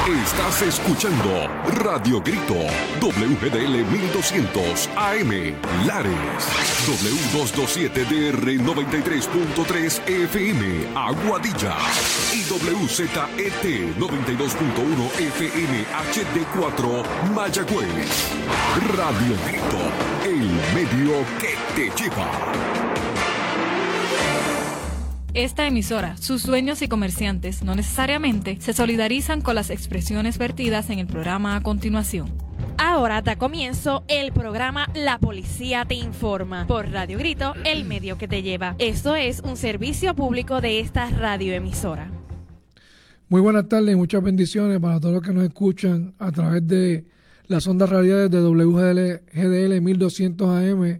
Estás escuchando Radio Grito, WGDL 1200 AM, Lares, W227DR 93.3 FM, Aguadilla, y WZET 92.1 FM HD4, Mayagüez. Radio Grito, el medio que te lleva. Esta emisora, sus dueños y comerciantes no necesariamente se solidarizan con las expresiones vertidas en el programa a continuación. Ahora da comienzo el programa La Policía Te Informa por Radio Grito, el medio que te lleva. Esto es un servicio público de esta radioemisora. Muy buenas tardes y muchas bendiciones para todos los que nos escuchan a través de las ondas radiales de WGDL 1200 AM,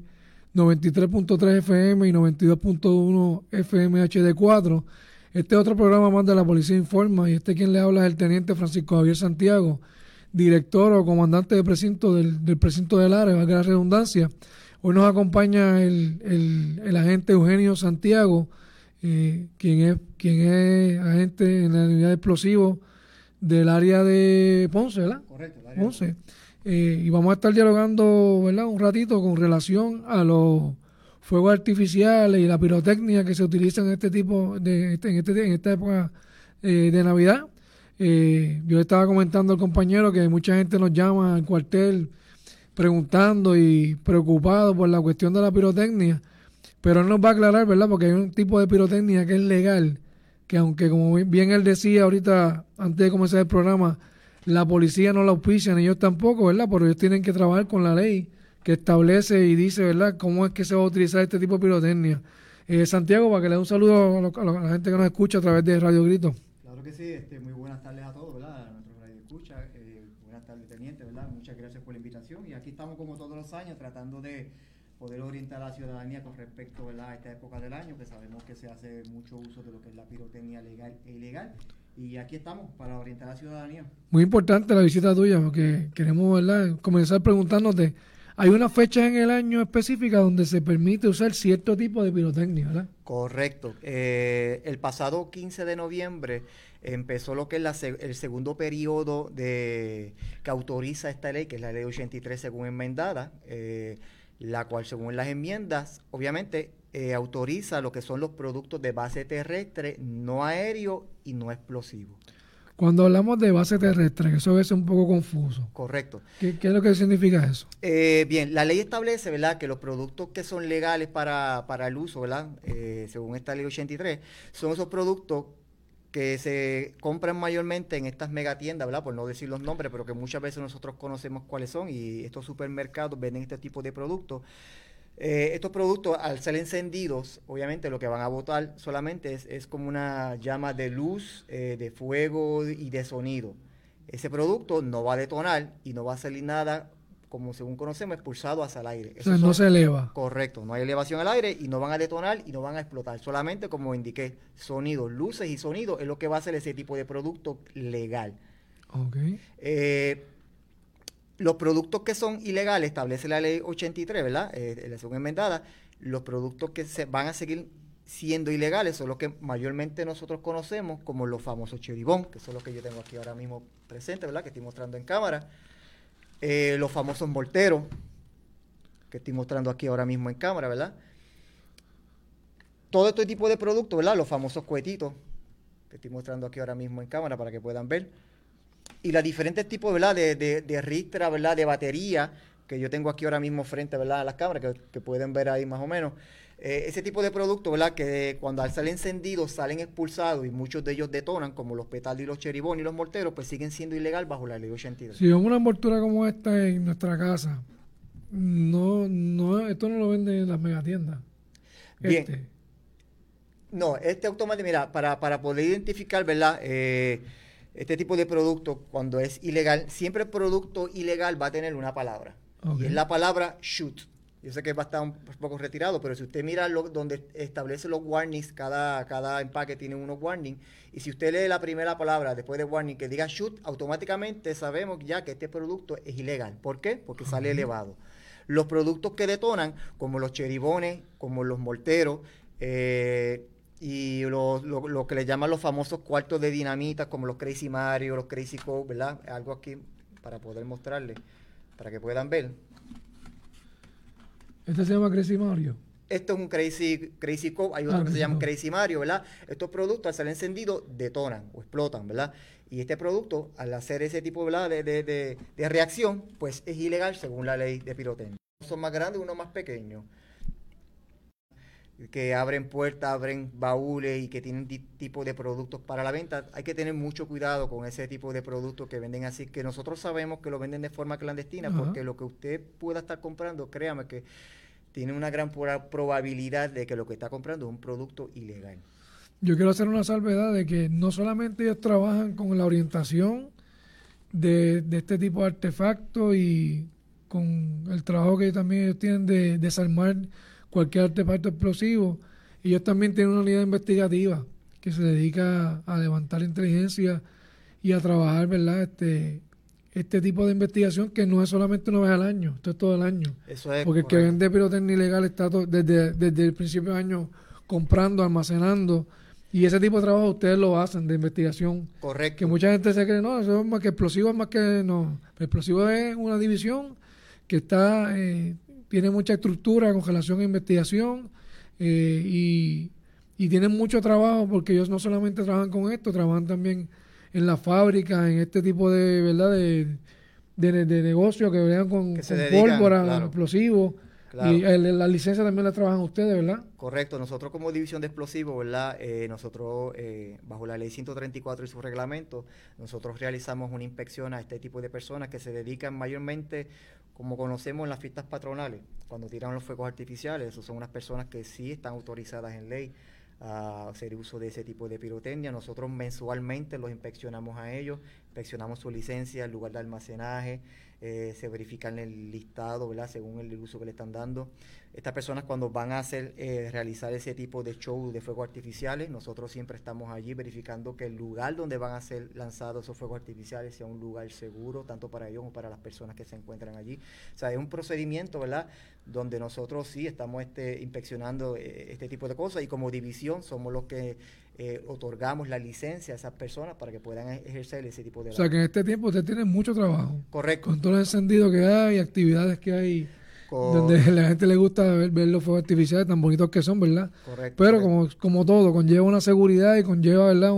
93.3 FM y 92.1 FM HD4. Este es otro programa más de La Policía Informa y quien le habla es el teniente Francisco Javier Santiago, director o comandante de precinto del precinto del Lares, valga la redundancia. Hoy nos acompaña el agente Eugenio Santiago, quien es agente en la unidad de explosivos del área de Ponce, ¿verdad? Correcto, el área Ponce. Y vamos a estar dialogando, ¿verdad?, un ratito con relación a los fuegos artificiales y la pirotecnia que se utilizan en este tipo de en esta época de Navidad. Yo le estaba comentando al compañero que mucha gente nos llama al cuartel preguntando y preocupado por la cuestión de la pirotecnia, pero él nos va a aclarar, ¿verdad?, porque hay un tipo de pirotecnia que es legal, que aunque como bien él decía ahorita antes de comenzar el programa, la policía no la auspicia, ni ellos tampoco, ¿verdad? Pero ellos tienen que trabajar con la ley que establece y dice, ¿verdad?, cómo es que se va a utilizar este tipo de pirotecnia. Santiago, para que le dé un saludo a la gente que nos escucha a través de Radio Grito. Claro que sí, muy buenas tardes a todos, ¿verdad? A nuestros radio escucha, buenas tardes, teniente, ¿verdad? Muchas gracias por la invitación y aquí estamos como todos los años tratando de poder orientar a la ciudadanía con respecto, ¿verdad?, a esta época del año, que sabemos que se hace mucho uso de lo que es la pirotecnia legal e ilegal. Y aquí estamos para orientar a la ciudadanía. Muy importante la visita tuya, porque queremos, ¿verdad?, comenzar preguntándote, ¿hay una fecha en el año específica donde se permite usar cierto tipo de pirotecnia, verdad? Correcto. El pasado 15 de noviembre empezó lo que es el segundo periodo que autoriza esta ley, que es la ley 83 según enmendada, la cual según las enmiendas, obviamente, autoriza lo que son los productos de base terrestre, no aéreo y no explosivo. Cuando hablamos de base terrestre, eso es un poco confuso. Correcto. ¿Qué es lo que significa eso? Bien, la ley establece, ¿verdad?, que los productos que son legales para el uso, ¿verdad?, según esta ley 83, son esos productos que se compran mayormente en estas megatiendas, ¿verdad?, por no decir los nombres, pero que muchas veces nosotros conocemos cuáles son, y estos supermercados venden este tipo de productos. Estos productos, al ser encendidos, obviamente lo que van a botar solamente es como una llama de luz, de fuego y de sonido. Ese producto no va a detonar y no va a salir nada, como según conocemos, expulsado hacia el aire. O sea, no se eleva. Correcto, no hay elevación al aire y no van a detonar y no van a explotar. Solamente, como indiqué, sonidos, luces y sonidos es lo que va a hacer ese tipo de producto legal. Okay. Los productos que son ilegales, establece la ley 83, ¿verdad?, la segunda enmendada, los productos que se van a seguir siendo ilegales son los que mayormente nosotros conocemos como los famosos cheribón, que son los que yo tengo aquí ahora mismo presentes, ¿verdad?, que estoy mostrando en cámara, los famosos morteros, que estoy mostrando aquí ahora mismo en cámara, ¿verdad? Todo este tipo de productos, ¿verdad?, los famosos cohetitos, que estoy mostrando aquí ahora mismo en cámara para que puedan ver. Y los diferentes tipos, ¿verdad?, de ristra, ¿verdad?, de batería, que yo tengo aquí ahora mismo frente, ¿verdad?, a las cámaras, que pueden ver ahí más o menos. Ese tipo de productos, ¿verdad?, que cuando al salir encendidos salen expulsados y muchos de ellos detonan, como los petardos y los cheribón y los morteros, pues siguen siendo ilegal bajo la ley 82. Si vemos una envoltura como esta en nuestra casa, esto no lo venden en las megatiendas. Bien. No, automático, mira, para poder identificar, ¿verdad?, este tipo de producto, cuando es ilegal, siempre el producto ilegal va a tener una palabra. Okay. Y es la palabra shoot. Yo sé que va a estar un poco retirado, pero si usted mira donde establece los warnings, cada empaque tiene unos warnings, y si usted lee la primera palabra después de warning que diga shoot, automáticamente sabemos ya que este producto es ilegal. ¿Por qué? Porque sale elevado. Los productos que detonan, como los cheribones, como los morteros, y lo que le llaman los famosos cuartos de dinamita, como los Crazy Mario, los Crazy Coke, ¿verdad? Algo aquí para poder mostrarles, para que puedan ver. ¿Este se llama Crazy Mario? Esto es un Crazy Coke, hay otro que se llama Crazy Mario, ¿verdad? Estos productos al ser encendidos detonan o explotan, ¿verdad? Y este producto, al hacer ese tipo, ¿verdad?, de reacción, pues es ilegal según la ley de pirotecnia. Unos son más grandes y unos más pequeños, que abren puertas, abren baúles y que tienen tipo de productos para la venta. Hay que tener mucho cuidado con ese tipo de productos que venden así, que nosotros sabemos que lo venden de forma clandestina, porque lo que usted pueda estar comprando, créame que tiene una gran probabilidad de que lo que está comprando es un producto ilegal. Yo quiero hacer una salvedad de que no solamente ellos trabajan con la orientación de este tipo de artefactos y con el trabajo que también ellos tienen de desarmar cualquier artefacto explosivo, ellos también tienen una unidad investigativa que se dedica a levantar inteligencia y a trabajar, ¿verdad?, este tipo de investigación, que no es solamente una vez al año, esto es todo el año. Eso es porque correcto. El que vende pirotecnia ilegal está desde el principio de año comprando, almacenando, y ese tipo de trabajo ustedes lo hacen de investigación. Correcto. Que mucha gente se cree, no, eso es más que explosivo, es más que no. El explosivo es una división que tiene mucha estructura con relación a investigación y tienen mucho trabajo, porque ellos no solamente trabajan con esto, trabajan también en la fábrica, en este tipo de, ¿verdad?, de negocio que vean con pólvora, claro, explosivos. Claro. Y la licencia también la trabajan ustedes, ¿verdad? Correcto. Nosotros como División de Explosivos, ¿verdad? Nosotros, bajo la Ley 134 y su reglamento, nosotros realizamos una inspección a este tipo de personas que se dedican mayormente, como conocemos, en las fiestas patronales, cuando tiran los fuegos artificiales. Esos son unas personas que sí están autorizadas en ley a hacer uso de ese tipo de pirotecnia. Nosotros mensualmente los inspeccionamos a ellos, inspeccionamos su licencia, el lugar de almacenaje, se verifica en el listado, ¿verdad?, según el uso que le están dando. Estas personas, cuando van a realizar ese tipo de show de fuegos artificiales, nosotros siempre estamos allí verificando que el lugar donde van a ser lanzados esos fuegos artificiales sea un lugar seguro, tanto para ellos como para las personas que se encuentran allí. O sea, es un procedimiento, ¿verdad?, donde nosotros sí estamos inspeccionando este tipo de cosas, y como división somos los que otorgamos la licencia a esas personas para que puedan ejercer ese tipo de... O sea, que en este tiempo ustedes tienen mucho trabajo. Correcto. Con todo el encendido que hay, actividades que hay, donde a la gente le gusta ver los fuegos artificiales tan bonitos que son, ¿verdad? Correcto. Pero como todo, conlleva una seguridad y conlleva, ¿verdad?,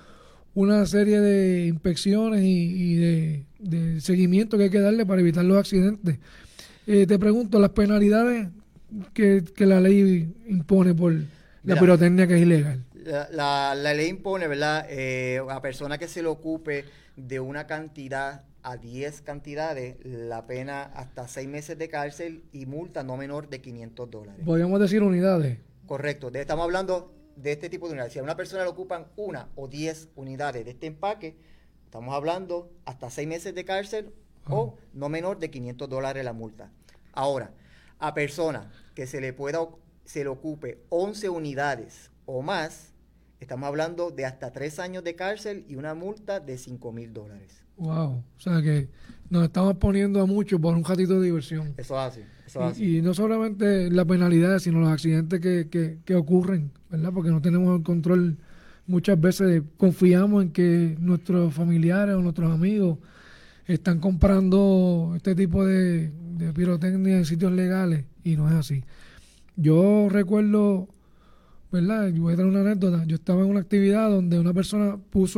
una serie de inspecciones y de seguimiento que hay que darle para evitar los accidentes. Te pregunto, las penalidades que la ley impone por la pirotecnia que es ilegal. La ley impone, ¿verdad?, a persona que se le ocupe de una cantidad a 10 cantidades, la pena hasta 6 meses de cárcel y multa no menor de $500. Podríamos decir unidades. Correcto. Estamos hablando de este tipo de unidades. Si a una persona le ocupan 1 o 10 unidades de este empaque, estamos hablando hasta 6 meses de cárcel o no menor de $500 la multa. Ahora, a persona que se le ocupe 11 unidades o más, estamos hablando de hasta 3 años de cárcel y una multa de $5,000. Wow, o sea que nos estamos poniendo a muchos por un ratito de diversión. Eso es así. Y no solamente la penalidad, sino los accidentes que ocurren, ¿verdad? Porque no tenemos el control. Muchas veces confiamos en que nuestros familiares o nuestros amigos están comprando este tipo de pirotecnia en sitios legales, y no es así. Yo recuerdo, ¿verdad? Yo voy a traer una anécdota. Yo estaba en una actividad donde una persona puso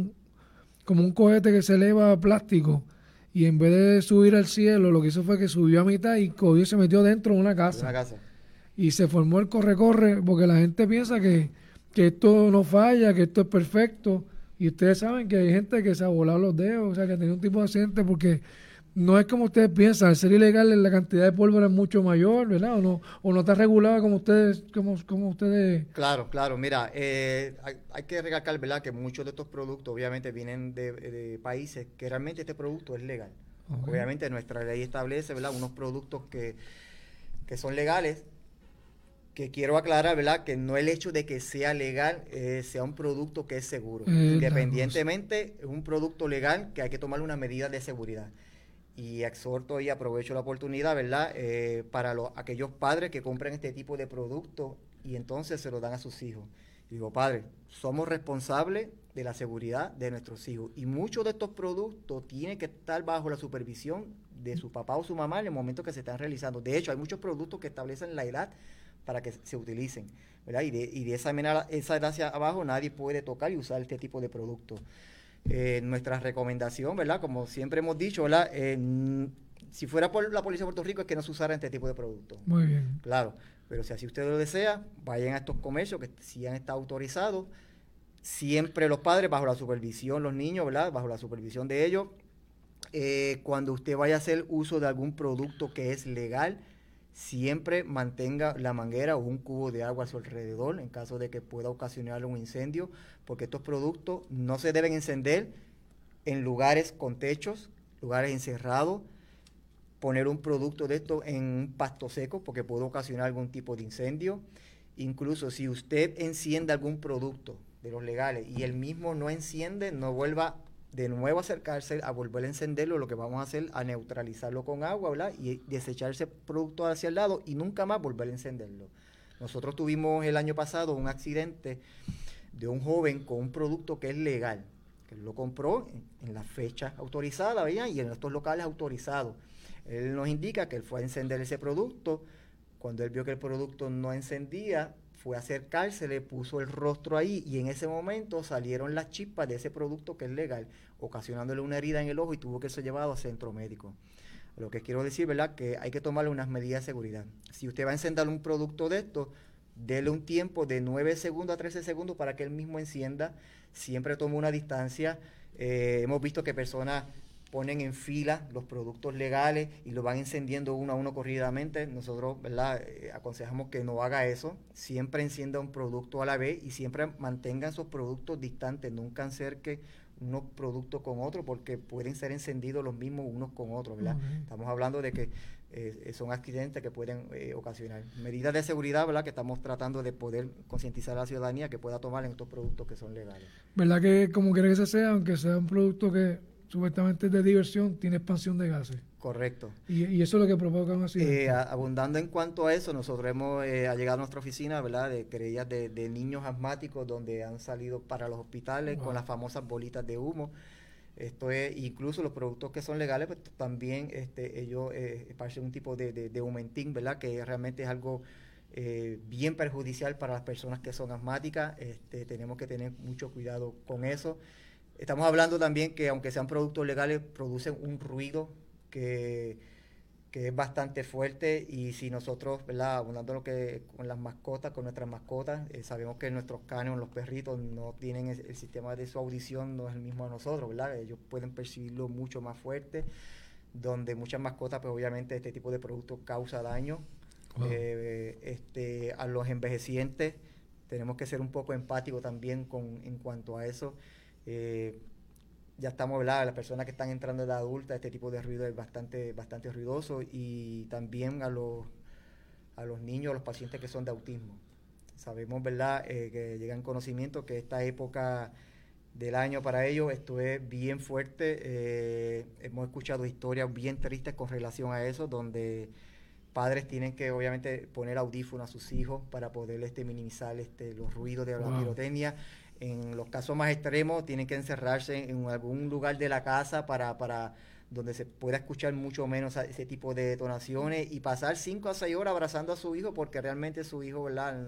como un cohete que se eleva plástico, y en vez de subir al cielo, lo que hizo fue que subió a mitad y cogió y se metió dentro de una casa. Y se formó el corre-corre, porque la gente piensa que esto no falla, que esto es perfecto. Y ustedes saben que hay gente que se ha volado los dedos, o sea, que ha tenido un tipo de accidente, porque no es como ustedes piensan. Al ser ilegal, la cantidad de pólvora es mucho mayor, ¿verdad? O no está regulada como ustedes. Claro. Mira, hay que recalcar, ¿verdad?, que muchos de estos productos obviamente vienen de países que realmente este producto es legal. Okay. Obviamente nuestra ley establece, ¿verdad?, unos productos que son legales, que quiero aclarar, ¿verdad?, que no el hecho de que sea legal sea un producto que es seguro. Independientemente, es un producto legal que hay que tomar una medida de seguridad. Y exhorto y aprovecho la oportunidad, ¿verdad?, para aquellos padres que compran este tipo de productos y entonces se lo dan a sus hijos. Digo, padre, somos responsables de la seguridad de nuestros hijos y muchos de estos productos tienen que estar bajo la supervisión de su papá o su mamá en el momento que se están realizando. De hecho, hay muchos productos que establecen la edad para que se utilicen, ¿verdad? Y de esa edad hacia abajo nadie puede tocar y usar este tipo de productos. Nuestra recomendación, ¿verdad? Como siempre hemos dicho, ¿verdad? Si fuera por la Policía de Puerto Rico es que no se usara este tipo de productos. Muy bien. Claro, pero si así usted lo desea, vayan a estos comercios que sí han estado autorizados. Siempre los padres bajo la supervisión, los niños, ¿verdad? Bajo la supervisión de ellos. Cuando usted vaya a hacer uso de algún producto que es legal, siempre mantenga la manguera o un cubo de agua a su alrededor en caso de que pueda ocasionar un incendio, porque estos productos no se deben encender en lugares con techos, lugares encerrados. Poner un producto de esto en un pasto seco porque puede ocasionar algún tipo de incendio. Incluso si usted enciende algún producto de los legales y el mismo no enciende, no vuelva de nuevo a acercarse a volver a encenderlo. Lo que vamos a hacer a neutralizarlo con agua, ¿verdad? Y desechar ese producto hacia el lado y nunca más volver a encenderlo. Nosotros tuvimos el año pasado un accidente de un joven con un producto que es legal, que él lo compró en la fecha autorizada, ¿verdad? Y en estos locales autorizados. Él nos indica que él fue a encender ese producto. Cuando él vio que el producto no encendía, fue a acercarse, le puso el rostro ahí y en ese momento salieron las chispas de ese producto que es legal, ocasionándole una herida en el ojo y tuvo que ser llevado a centro médico. Lo que quiero decir, ¿verdad?, que hay que tomarle unas medidas de seguridad. Si usted va a encender un producto de esto, dele un tiempo de 9 segundos a 13 segundos para que él mismo encienda. Siempre tome una distancia. Hemos visto que personas ponen en fila los productos legales y los van encendiendo uno a uno corridamente. Nosotros, ¿verdad?, aconsejamos que no haga eso. Siempre encienda un producto a la vez y siempre mantengan esos productos distantes. Nunca acerque unos productos con otros porque pueden ser encendidos los mismos unos con otros, ¿verdad? Uh-huh. Estamos hablando de que son accidentes que pueden ocasionar. Medidas de seguridad, ¿verdad?, que estamos tratando de poder concientizar a la ciudadanía que pueda tomar en estos productos que son legales. ¿Verdad que como quiera que sea, aunque sea un producto que supuestamente es de diversión, tiene expansión de gases? Correcto. Y eso es lo que provoca un accidente. Abundando en cuanto a eso, nosotros hemos llegado a nuestra oficina, ¿verdad?, de querellas de niños asmáticos donde han salido para los hospitales con las famosas bolitas de humo. Esto es, incluso los productos que son legales, pues también ellos parecen un tipo de humentín, ¿verdad?, que realmente es algo bien perjudicial para las personas que son asmáticas. Tenemos que tener mucho cuidado con eso. Estamos hablando también que aunque sean productos legales, producen un ruido que es bastante fuerte y si nosotros, ¿verdad?, abundando lo que con las mascotas, con nuestras mascotas, sabemos que nuestros canes, los perritos no tienen el sistema de su audición, no es el mismo a nosotros, ¿verdad? Ellos pueden percibirlo mucho más fuerte, donde muchas mascotas, pues obviamente este tipo de productos causa daño. Wow. A los envejecientes tenemos que ser un poco empáticos también en cuanto a eso. Ya estamos, ¿verdad?, las personas que están entrando en la adulta, este tipo de ruido es bastante ruidoso y también a los niños, a los pacientes que son de autismo. Sabemos, ¿verdad?, que llegan conocimiento que esta época del año para ellos esto es bien fuerte. Hemos escuchado historias bien tristes con relación a eso, donde padres tienen que obviamente poner audífonos a sus hijos para poder minimizar los ruidos de la pirotecnia. En los casos más extremos tienen que encerrarse en algún lugar de la casa para donde se pueda escuchar mucho menos ese tipo de detonaciones y pasar 5 a 6 horas abrazando a su hijo porque realmente su hijo, ¿verdad?,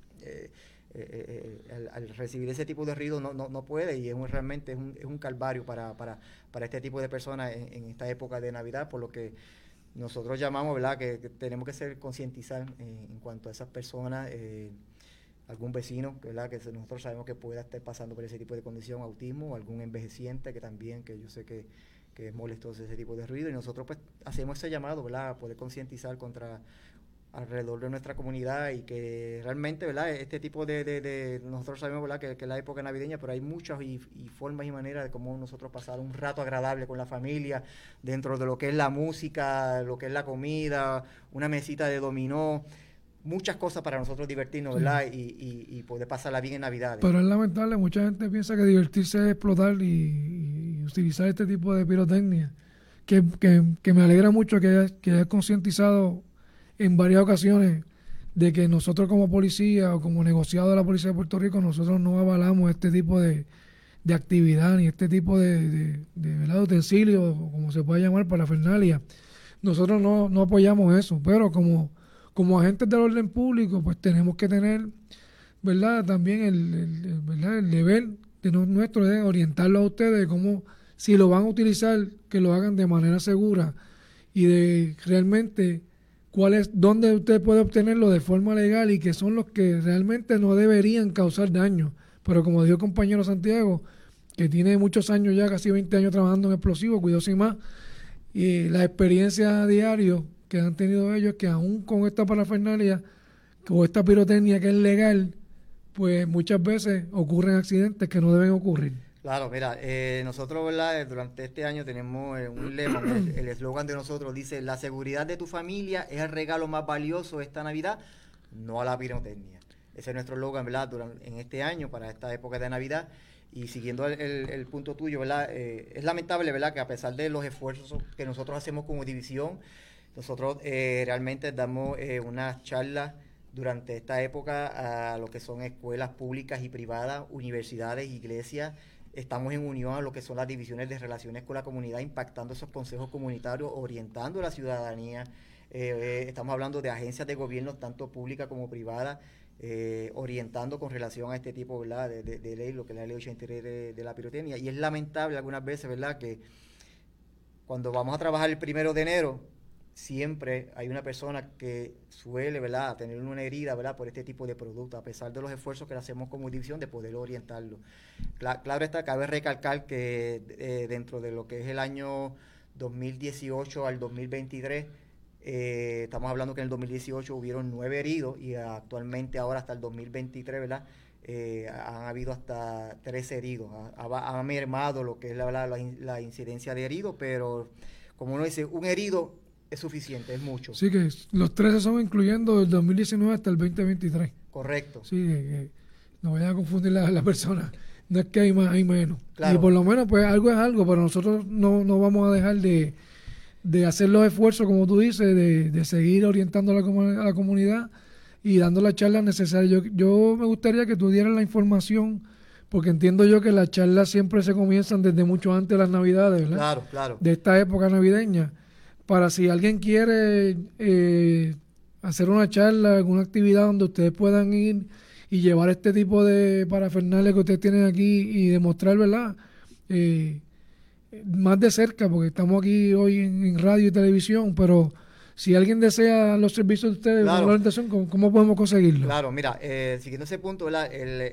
al recibir ese tipo de ruido no puede y realmente es un calvario para este tipo de personas en esta época de Navidad, por lo que nosotros llamamos, ¿verdad?, que tenemos que concientizar en cuanto a esas personas. Algún vecino, ¿verdad?, que nosotros sabemos que pueda estar pasando por ese tipo de condición, autismo, o algún envejeciente que también, que yo sé que es molestoso ese tipo de ruido, y nosotros pues hacemos ese llamado, ¿verdad?, a poder concientizar alrededor de nuestra comunidad y que realmente, ¿verdad?, este tipo de nosotros sabemos, ¿verdad?, que es la época navideña, pero hay muchas y formas y maneras de cómo nosotros pasar un rato agradable con la familia, dentro de lo que es la música, lo que es la comida, una mesita de dominó, muchas cosas para nosotros divertirnos, ¿verdad?, y poder pasarla bien en Navidad. Pero es lamentable, mucha gente piensa que divertirse es explotar y utilizar este tipo de pirotecnia, que me alegra mucho que hayas concientizado en varias ocasiones de que nosotros como policía o como negociado de la Policía de Puerto Rico, nosotros no avalamos este tipo de actividad ni este tipo ¿verdad?, de utensilios, como se puede llamar, parafernalia. Nosotros no apoyamos eso, pero como agentes del orden público, pues tenemos que tener, ¿verdad?, también ¿verdad?, el deber de nuestro de orientarlo a ustedes de cómo, si lo van a utilizar, que lo hagan de manera segura y de realmente dónde usted puede obtenerlo de forma legal y que son los que realmente no deberían causar daño. Pero como dijo el compañero Santiago, que tiene muchos años ya, casi 20 años trabajando en explosivos, cuidado y más, y la experiencia a diario que han tenido ellos, que aún con esta parafernalia o esta pirotecnia que es legal, pues muchas veces ocurren accidentes que no deben ocurrir. Claro, mira, nosotros, ¿verdad?, durante este año tenemos un lema, el eslogan de nosotros dice: la seguridad de tu familia es el regalo más valioso esta Navidad, no a la pirotecnia. Ese es nuestro eslogan, ¿verdad?, en este año, para esta época de Navidad. Y siguiendo el punto tuyo, ¿verdad?, es lamentable, ¿verdad?, que a pesar de los esfuerzos que nosotros hacemos como división, nosotros realmente damos unas charlas durante esta época a lo que son escuelas públicas y privadas, universidades, iglesias. Estamos en unión a lo que son las divisiones de relaciones con la comunidad, impactando esos consejos comunitarios, orientando a la ciudadanía. Estamos hablando de agencias de gobierno, tanto públicas como privadas, orientando con relación a este tipo, ¿verdad?, de ley, lo que es la ley 83 de la pirotecnia. Y es lamentable algunas veces, ¿verdad?, que cuando vamos a trabajar el 1 de enero, siempre hay una persona que suele, ¿verdad?, tener una herida, ¿verdad?, por este tipo de productos, a pesar de los esfuerzos que le hacemos como división de poder orientarlo. Claro está, cabe recalcar que dentro de lo que es el año 2018 al 2023, estamos hablando que en el 2018 hubieron 9 heridos y actualmente ahora hasta el 2023, ¿verdad?, han habido hasta 13 heridos. Ha mermado lo que es la incidencia de heridos, pero como uno dice, un herido es suficiente, es mucho. Sí, que los 13 son incluyendo del 2019 hasta el 2023. Correcto. Sí, no vayan a confundir la persona. No es que hay más, hay menos. Claro. Y por lo menos, pues algo es algo, pero nosotros no vamos a dejar de hacer los esfuerzos, como tú dices, de seguir orientando a la comunidad y dando las charlas necesarias. Yo me gustaría que tú dieras la información, porque entiendo yo que las charlas siempre se comienzan desde mucho antes de las Navidades, ¿verdad? Claro, claro. De esta época navideña. Para si alguien quiere hacer una charla, alguna actividad donde ustedes puedan ir y llevar este tipo de parafernalia que ustedes tienen aquí y demostrar, ¿verdad?, más de cerca, porque estamos aquí hoy en radio y televisión, pero si alguien desea los servicios de ustedes, claro, la orientación, ¿cómo podemos conseguirlo? Claro, mira, siguiendo ese punto, ¿verdad?,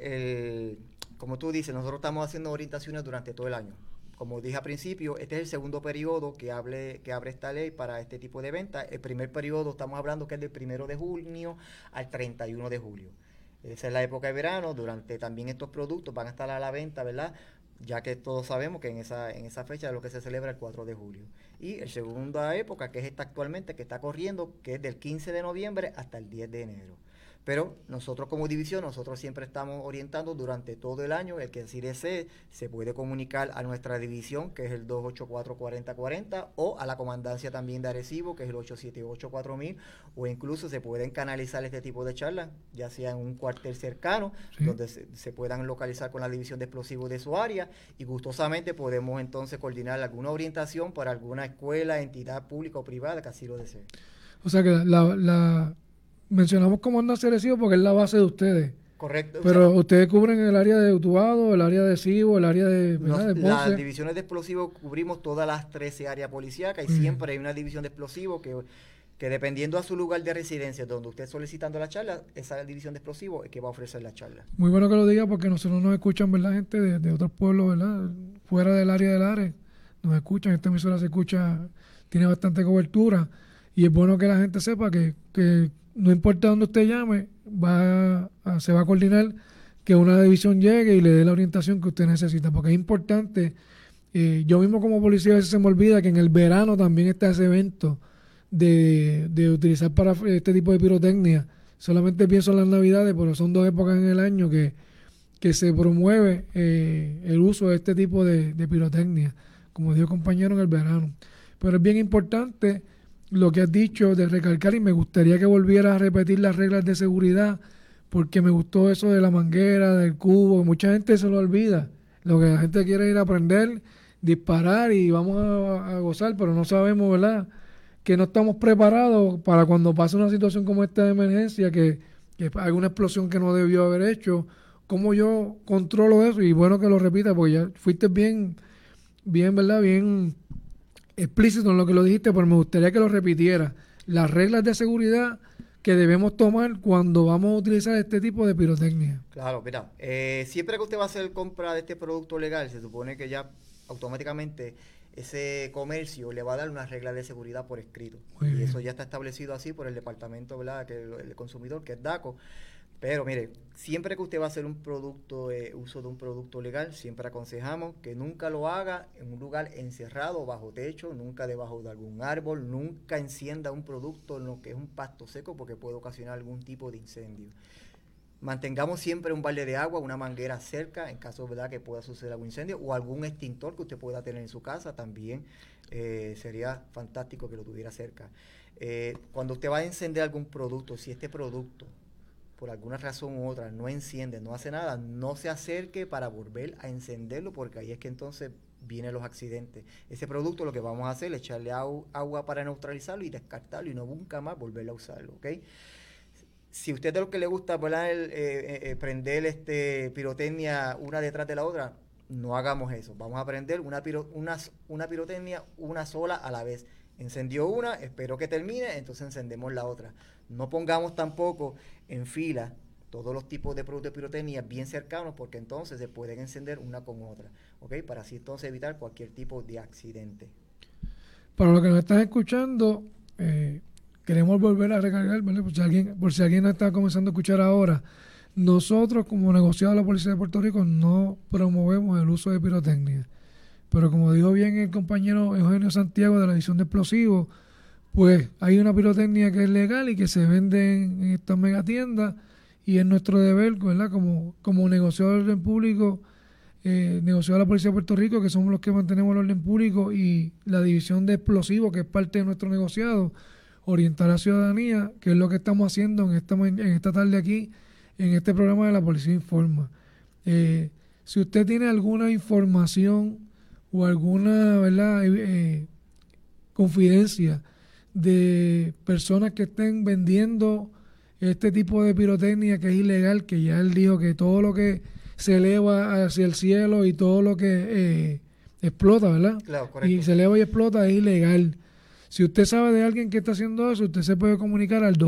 como tú dices, nosotros estamos haciendo orientaciones durante todo el año. Como dije al principio, este es el segundo periodo que abre esta ley para este tipo de ventas. El primer periodo estamos hablando que es del 1 de junio al 31 de julio. Esa es la época de verano. Durante también estos productos van a estar a la venta, ¿verdad?, ya que todos sabemos que en esa fecha es lo que se celebra el 4 de julio. Y la segunda época, que es esta actualmente, que está corriendo, que es del 15 de noviembre hasta el 10 de enero. Pero nosotros como división, nosotros siempre estamos orientando durante todo el año. El que así desee se puede comunicar a nuestra división, que es el 284-4040, o a la comandancia también de Arecibo, que es el 878-4000, o incluso se pueden canalizar este tipo de charlas, ya sea en un cuartel cercano, sí, donde se puedan localizar con la división de explosivos de su área, y gustosamente podemos entonces coordinar alguna orientación para alguna escuela, entidad pública o privada que así lo desee. O sea que mencionamos comandancia de Arecibo porque es la base de ustedes. Correcto. Pero ustedes cubren el área de Utuado, el área de Cibo, el área de Ponce. Las divisiones de explosivos cubrimos todas las 13 áreas policíacas y siempre hay una división de explosivos que dependiendo a su lugar de residencia, donde usted solicitando la charla, esa división de explosivos es que va a ofrecer la charla. Muy bueno que lo diga porque nosotros nos escuchan, ¿verdad?, gente de otros pueblos, ¿verdad?, fuera del área del área. Nos escuchan, esta emisora se escucha, tiene bastante cobertura y es bueno que la gente sepa que no importa dónde usted llame, se va a coordinar que una división llegue y le dé la orientación que usted necesita, porque es importante. Yo mismo como policía a veces se me olvida que en el verano también está ese evento de utilizar para este tipo de pirotecnia. Solamente pienso en las Navidades, pero son 2 épocas en el año que se promueve el uso de este tipo de pirotecnia, como dijo el compañero, en el verano. Pero es bien importante lo que has dicho de recalcar, y me gustaría que volvieras a repetir las reglas de seguridad, porque me gustó eso de la manguera, del cubo. Mucha gente se lo olvida. Lo que la gente quiere es ir a aprender, disparar y vamos a gozar, pero no sabemos, ¿verdad?, que no estamos preparados para cuando pase una situación como esta de emergencia, que hay una explosión que no debió haber hecho. ¿Cómo yo controlo eso? Y bueno que lo repita, porque ya fuiste bien, ¿verdad?, bien explícito en lo que lo dijiste, pero me gustaría que lo repitiera. Las reglas de seguridad que debemos tomar cuando vamos a utilizar este tipo de pirotecnia. Claro, mira, siempre que usted va a hacer compra de este producto legal, se supone que ya automáticamente ese comercio le va a dar una regla de seguridad por escrito. Y eso ya está establecido así por el departamento, ¿verdad?, que el consumidor, que es DACO. Pero mire, siempre que usted va a hacer un producto, uso de un producto legal, siempre aconsejamos que nunca lo haga en un lugar encerrado, bajo techo, nunca debajo de algún árbol, nunca encienda un producto en lo que es un pasto seco, porque puede ocasionar algún tipo de incendio. Mantengamos siempre un balde de agua, una manguera cerca, en caso, ¿verdad?, que pueda suceder algún incendio, o algún extintor que usted pueda tener en su casa, también sería fantástico que lo tuviera cerca. Cuando usted va a encender algún producto, si este producto por alguna razón u otra no enciende, no hace nada, no se acerque para volver a encenderlo, porque ahí es que entonces vienen los accidentes. Ese producto lo que vamos a hacer es echarle agua para neutralizarlo y descartarlo y no nunca más volverlo a usarlo, ¿ok? Si usted de lo que le gusta, ¿verdad?, prender pirotecnia una detrás de la otra, no hagamos eso. Vamos a prender una pirotecnia una sola a la vez. Encendió una, espero que termine, entonces encendemos la otra. No pongamos tampoco en fila todos los tipos de productos de pirotecnia bien cercanos, porque entonces se pueden encender una con otra, ¿ok? Para así entonces evitar cualquier tipo de accidente. Para los que nos están escuchando, queremos volver a recargar, ¿vale?, por si alguien está comenzando a escuchar ahora. Nosotros, como negociado de la Policía de Puerto Rico, no promovemos el uso de pirotecnia. Pero como dijo bien el compañero Eugenio Santiago de la División de Explosivos, pues hay una pirotecnia que es legal y que se vende en estas megatiendas, y es nuestro deber, ¿verdad?, como negociador de orden público, negociador de la Policía de Puerto Rico, que somos los que mantenemos el orden público, y la División de Explosivos, que es parte de nuestro negociado, orientar a la ciudadanía, que es lo que estamos haciendo en esta tarde aquí, en este programa de La Policía Informa. Si usted tiene alguna información o alguna, ¿verdad?, confidencia de personas que estén vendiendo este tipo de pirotecnia que es ilegal, que ya él dijo que todo lo que se eleva hacia el cielo y todo lo que explota, ¿verdad?, Claro, correcto. Y se eleva y explota es ilegal. Si usted sabe de alguien que está haciendo eso, usted se puede comunicar al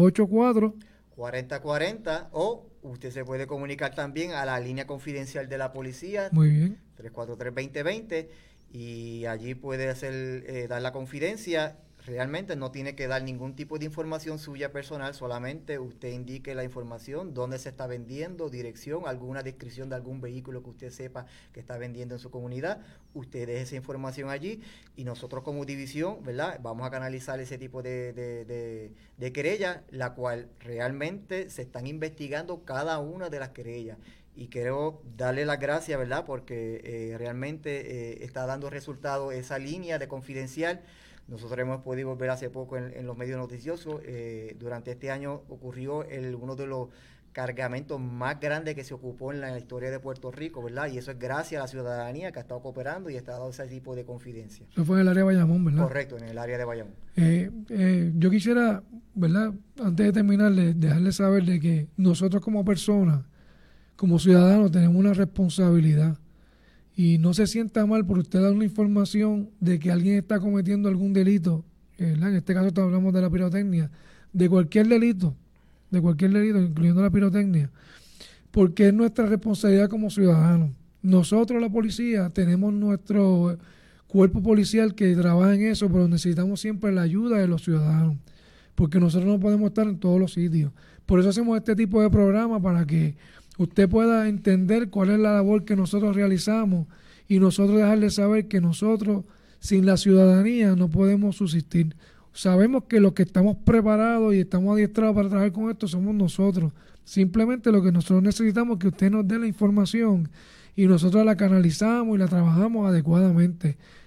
284-4040, o usted se puede comunicar también a la línea confidencial de la policía, muy bien, 343-2020, y allí puede dar la confidencia. Realmente no tiene que dar ningún tipo de información suya personal, solamente usted indique la información, dónde se está vendiendo, dirección, alguna descripción de algún vehículo que usted sepa que está vendiendo en su comunidad. Usted deje esa información allí y nosotros como división, ¿verdad?, vamos a canalizar ese tipo de querellas, la cual realmente se están investigando cada una de las querellas. Y quiero darle las gracias, ¿verdad?, porque realmente está dando resultado esa línea de confidencial. Nosotros hemos podido ver hace poco en los medios noticiosos, durante este año ocurrió uno de los cargamentos más grandes que se ocupó en la historia de Puerto Rico, ¿verdad? Y eso es gracias a la ciudadanía que ha estado cooperando y ha dado ese tipo de confidencia. eso fue en el área de Bayamón, ¿verdad? Correcto, en el área de Bayamón. Yo quisiera, ¿verdad?, antes de terminar, dejarles saber de que nosotros como personas, como ciudadanos, tenemos una responsabilidad. Y no se sienta mal por usted dar una información de que alguien está cometiendo algún delito, ¿verdad? En este caso hablamos de la pirotecnia, de cualquier delito, incluyendo la pirotecnia, porque es nuestra responsabilidad como ciudadanos. Nosotros, la policía, tenemos nuestro cuerpo policial que trabaja en eso, pero necesitamos siempre la ayuda de los ciudadanos, porque nosotros no podemos estar en todos los sitios. Por eso hacemos este tipo de programa, para que usted pueda entender cuál es la labor que nosotros realizamos y nosotros dejarle saber que nosotros, sin la ciudadanía, no podemos subsistir. Sabemos que los que estamos preparados y estamos adiestrados para trabajar con esto somos nosotros. Simplemente lo que nosotros necesitamos es que usted nos dé la información y nosotros la canalizamos y la trabajamos adecuadamente.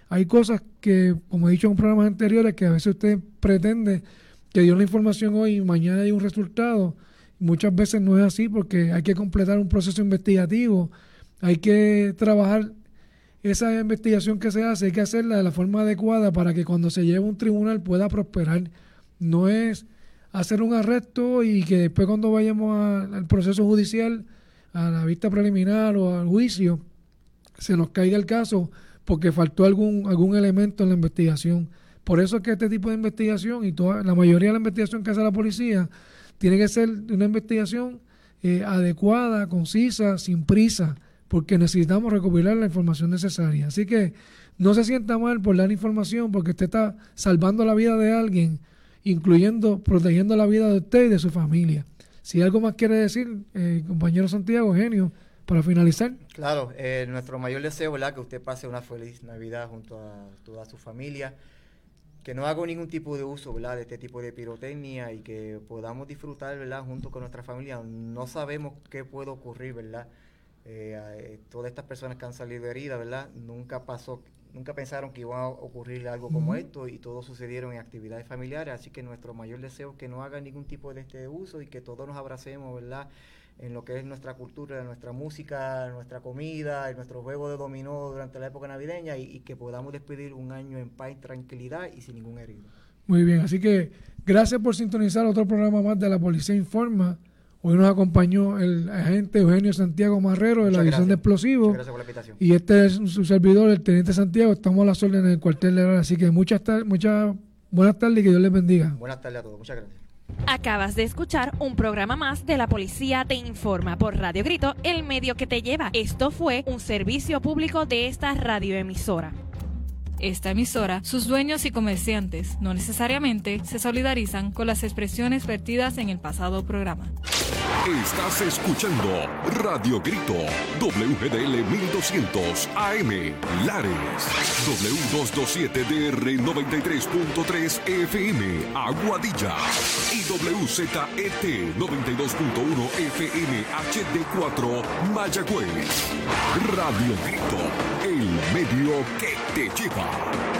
hay cosas que, como he dicho en programas anteriores, que a veces usted pretende que dio la información hoy y mañana hay un resultado. Muchas veces no es así porque hay que completar un proceso investigativo, hay que trabajar esa investigación que se hace, hay que hacerla de la forma adecuada para que cuando se lleve a un tribunal pueda prosperar. No es hacer un arresto y que después cuando vayamos al proceso judicial, a la vista preliminar o al juicio, se nos caiga el caso porque faltó algún elemento en la investigación. Por eso es que este tipo de investigación y la mayoría de la investigación que hace la policía tiene que ser una investigación adecuada, concisa, sin prisa, porque necesitamos recopilar la información necesaria. Así que no se sienta mal por dar información porque usted está salvando la vida de alguien, protegiendo la vida de usted y de su familia. Si algo más quiere decir, compañero Santiago, Eugenio, para finalizar. Claro, nuestro mayor deseo, ¿verdad?, que usted pase una feliz Navidad junto a toda su familia, que no haga ningún tipo de uso, ¿verdad?, de este tipo de pirotecnia y que podamos disfrutar, ¿verdad?, junto con nuestra familia. No sabemos qué puede ocurrir, ¿verdad? Todas estas personas que han salido heridas, ¿verdad?, nunca pensaron que iba a ocurrir algo como esto y todo sucedieron en actividades familiares, así que nuestro mayor deseo es que no hagan ningún tipo de este uso y que todos nos abracemos, ¿verdad?, en lo que es nuestra cultura, nuestra música, nuestra comida, nuestro juego de dominó durante la época navideña y que podamos despedir un año en paz, tranquilidad y sin ningún herido. Muy bien, así que gracias por sintonizar otro programa más de La Policía Informa. Hoy nos acompañó el agente Eugenio Santiago Marrero de la División de Explosivos. Muchas gracias por la invitación. Y este es su servidor, el Teniente Santiago. Estamos a las órdenes en el cuartel de la. Así que muchas buenas tardes y que Dios les bendiga. Buenas tardes a todos. Muchas gracias. Acabas de escuchar un programa más de La Policía Te Informa por Radio Grito, el medio que te lleva. Esto fue un servicio público de esta radioemisora. Esta emisora, sus dueños y comerciantes no necesariamente se solidarizan con las expresiones vertidas en el pasado programa. Estás escuchando Radio Grito, WGDL 1200 AM, Lares, W227DR 93.3 FM, Aguadilla, y WZET 92.1 FM HD4, Mayagüez. Radio Grito, el medio que te lleva.